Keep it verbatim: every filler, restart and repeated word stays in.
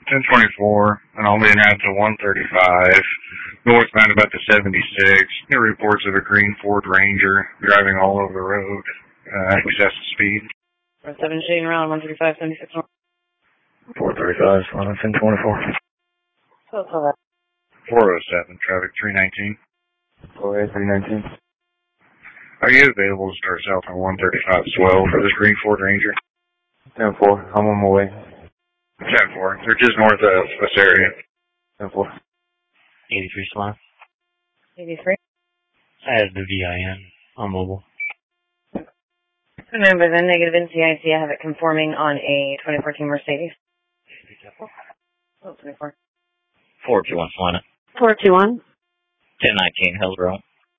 ten twenty-four, and I'll be out to one thirty-five, northbound about the seventy-six. Get reports of a green Ford Ranger driving all over the road, uh, excessive speed. seven shading around one thirty-five, seventy-six north. four thirty-five, ten twenty-four. So it's all right. four oh seven, traffic three nineteen. four A three nineteen. Are you available to start south on one thirty-five as well for this green Ford Ranger? ten four, I'm on my way. ten four, they're just north of this area. ten four. eighty-three Salon. eighty-three. I have the V I N on mobile. Remember the negative N C I C, I have it conforming on a twenty fourteen Mercedes. Oh, twenty-four. four two one Salon. four two one. ten nineteen Hillsborough.